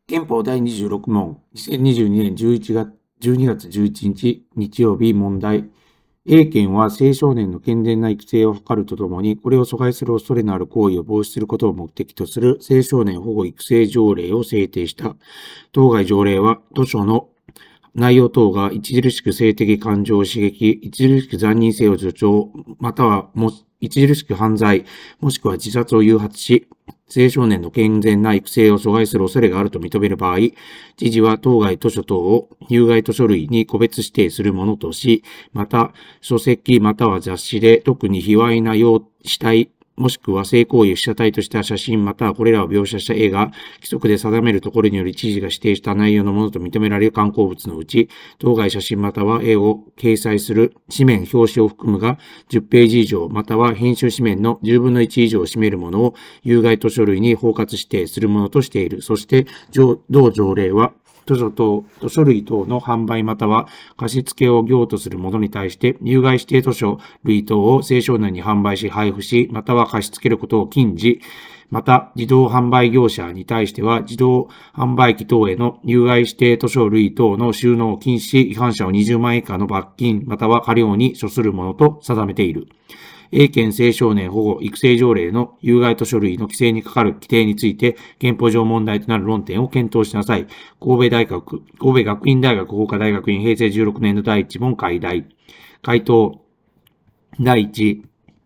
憲法第26問、2022年12月11日日曜日問題。A 県は青少年の健全な育成を図るとともに、これを阻害する恐れのある行為を防止することを目的とする青少年保護育成条例を制定した。当該条例は、図書の内容等が著しく性的感情を刺激、著しく残忍性を助長、または著しく犯罪、もしくは自殺を誘発し、青少年の健全な育成を阻害する恐れがあると認める場合、知事は当該図書等を有害図書類に個別指定するものとし、また、書籍または雑誌で特に卑猥な死体、もしくは性行為を被写体とした写真またはこれらを描写した絵が規則で定めるところにより知事が指定した内容のものと認められる刊行物のうち、当該写真または絵を掲載する紙面表紙を含むが10ページ以上または編集紙面の10分の1以上を占めるものを有害図書類に包括指定するものとしている。そして同条例は図書類等の販売または貸付を業とする者に対して、有害指定図書類等を青少年に販売し配布し、または貸し付けることを禁じ、また、自動販売業者に対しては、自動販売機等への有害指定図書類等の収納を禁止し、違反者を20万円以下の罰金、または過料に処するものと定めている。A 県青少年保護育成条例の有害図書類の規制にかかる規定について憲法上問題となる論点を検討しなさい。神戸学院大学法科大学院平成16年度第1問解題。回答。第1。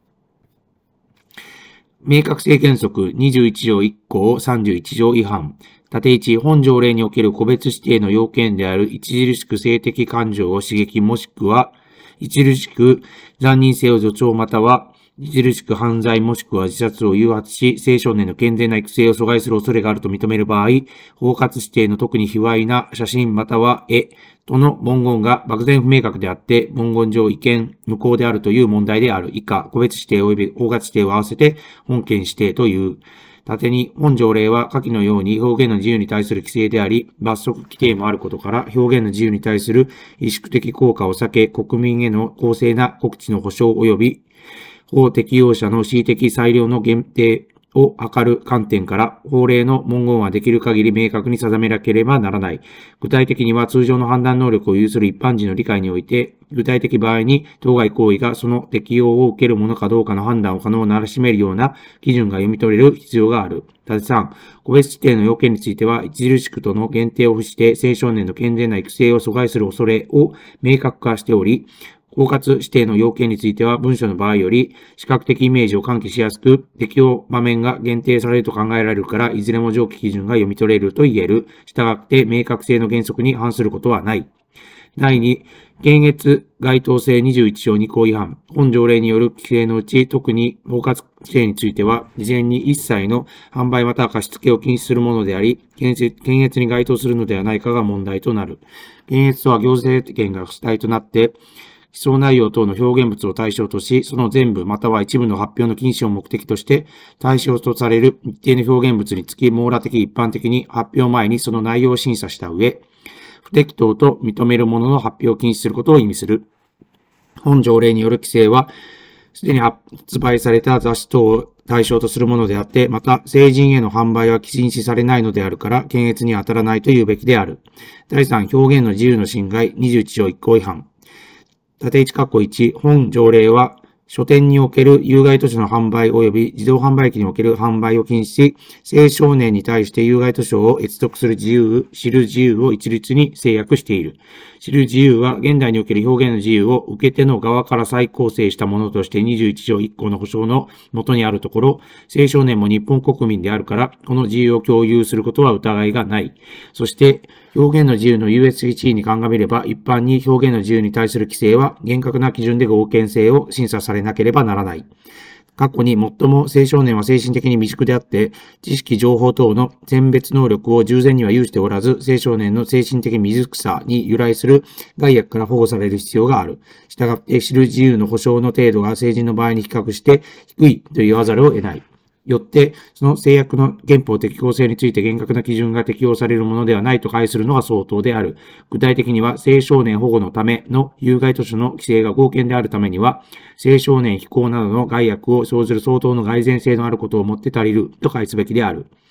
明確性原則21条1項31条違反。縦1、本条例における個別指定の要件である著しく性的感情を刺激もしくは著しく残忍性を助長または著しく犯罪もしくは自殺を誘発し、青少年の健全な育成を阻害する恐れがあると認める場合、包括指定の特に卑猥な写真または絵との文言が漠然不明確であって、文言上違憲無効であるという問題である以下、個別指定及び包括指定を合わせて本件指定という。縦に、本条例は下記のように表現の自由に対する規制であり、罰則規定もあることから、表現の自由に対する萎縮的効果を避け、国民への公正な告知の保障及び、法適用者の恣意的裁量の限定を図る観点から、法令の文言はできる限り明確に定めなければならない。具体的には通常の判断能力を有する一般人の理解において、具体的場合に当該行為がその適用を受けるものかどうかの判断を可能ならしめるような基準が読み取れる必要がある。縦3、個別指定の要件については、著しくとの限定を付して青少年の健全な育成を阻害する恐れを明確化しており、包括指定の要件については文書の場合より視覚的イメージを喚起しやすく適用場面が限定されると考えられるからいずれも上記基準が読み取れると言える。したがって明確性の原則に反することはない。第2、検閲該当性21条2項違反。本条例による規制のうち、特に包括規制については、事前に一切の販売または貸し付けを禁止するものであり、検閲に該当するのではないかが問題となる。検閲とは行政権が主体となって、思想内容等の表現物を対象とし、その全部または一部の発表の禁止を目的として、対象とされる一定の表現物につき、網羅的一般的に発表前にその内容を審査した上、不適当と認めるものの発表を禁止することを意味する。本条例による規制は、すでに発売された雑誌等を対象とするものであって、また、成人への販売は禁止されないのであるから、検閲に当たらないというべきである。第3、表現の自由の侵害21条1項違反。縦1括弧1、本条例は、書店における有害図書の販売及び自動販売機における販売を禁止し、青少年に対して有害図書を閲読する自由、知る自由を一律に制約している。知る自由は現代における表現の自由を受け手の側から再構成したものとして21条1項の保障の元にあるところ、青少年も日本国民であるから、この自由を共有することは疑いがない。そして、表現の自由の優越的地位に鑑みれば、一般に表現の自由に対する規制は厳格な基準で合憲性を審査されなければならない。過去に最も青少年は精神的に未熟であって、知識情報等の選別能力を従前には有しておらず、青少年の精神的未熟さに由来する害悪から保護される必要がある。したがって、知る自由の保障の程度が成人の場合に比較して低いと言わざるを得ない。よって、その制約の憲法適合性について厳格な基準が適用されるものではないと解するのが相当である。具体的には、青少年保護のための有害図書の規制が合憲であるためには、青少年非行などの害悪を生ずる相当の蓋然性のあることをもって足りると解すべきである。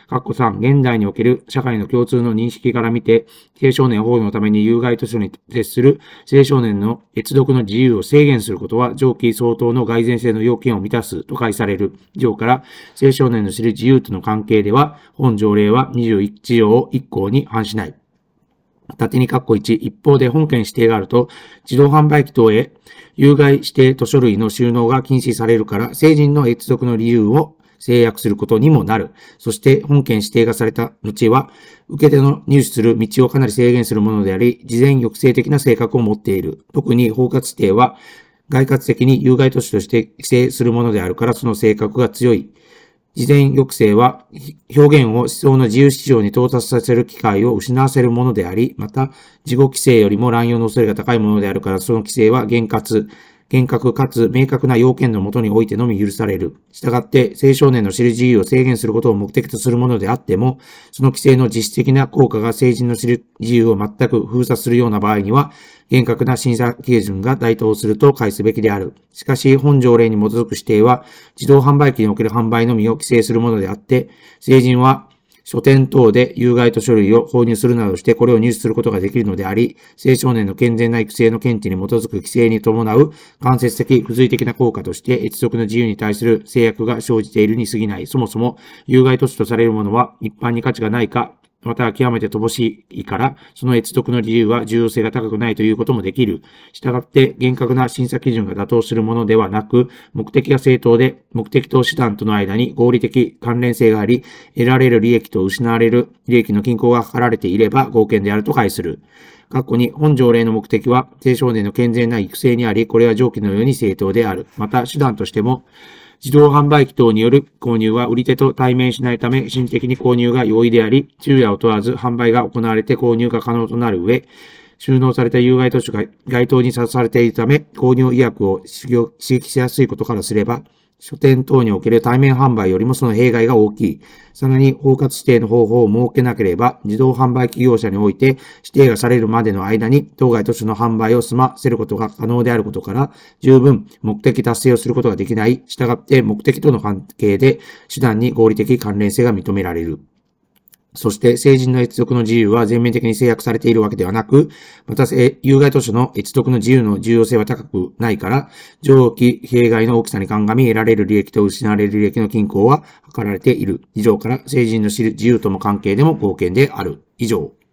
3、現代における社会の共通の認識から見て、青少年保護のために有害図書に接する青少年の閲読の自由を制限することは上記相当の蓋然性の要件を満たすと解される。以上から青少年の知る自由との関係では、本条例は21条1項に反しない。縦に括弧1、一方で本件指定があると、自動販売機等へ有害指定図書類の収納が禁止されるから、成人の閲読の理由を制約することにもなる。そして本件指定がされた後は、受け手の入手する道をかなり制限するものであり、事前抑制的な性格を持っている。特に包括指定は、概括的に有害都市として規制するものであるから、その性格が強い。事前抑制は表現を思想の自由市場に到達させる機会を失わせるものであり、また自己規制よりも乱用の恐れが高いものであるから、その規制は厳格かつ明確な要件のもとにおいてのみ許される。したがって青少年の知る自由を制限することを目的とするものであっても、その規制の実質的な効果が成人の知る自由を全く封鎖するような場合には、厳格な審査基準が該当すると解すべきである。しかし、本条例に基づく指定は、自動販売機における販売のみを規制するものであって、成人は書店等で有害図書類を購入するなどしてこれを入手することができるのであり、青少年の健全な育成の見地に基づく規制に伴う間接的、付随的な効果として閲読の自由に対する制約が生じているに過ぎない。そもそも有害図書とされるものは一般に価値がないか、または極めて乏しいから、その閲読の自由は重要性が高くないということもできる。したがって、厳格な審査基準が妥当するものではなく、目的が正当で、目的と手段との間に合理的関連性があり、得られる利益と失われる利益の均衡が図られていれば合憲であると解する。括弧に、本条例の目的は、青少年の健全な育成にあり、これは上記のように正当である。また、手段としても、自動販売機等による購入は売り手と対面しないため、心的に購入が容易であり、昼夜を問わず販売が行われて購入が可能となる上、収納された有害図書が該当にさされているため、購入意欲を刺激しやすいことからすれば、書店等における対面販売よりもその弊害が大きい。さらに、包括指定の方法を設けなければ、自動販売機業者において指定がされるまでの間に、当該図書の販売を済ませることが可能であることから、十分目的達成をすることができない。したがって、目的との関係で、手段に合理的関連性が認められる。そして、成人の閲読の自由は全面的に制約されているわけではなく、また、有害図書の閲読の自由の重要性は高くないから、上記弊害の大きさに鑑み得られる利益と失われる利益の均衡は図られている。以上から、成人の知る自由との関係でも合憲である。以上。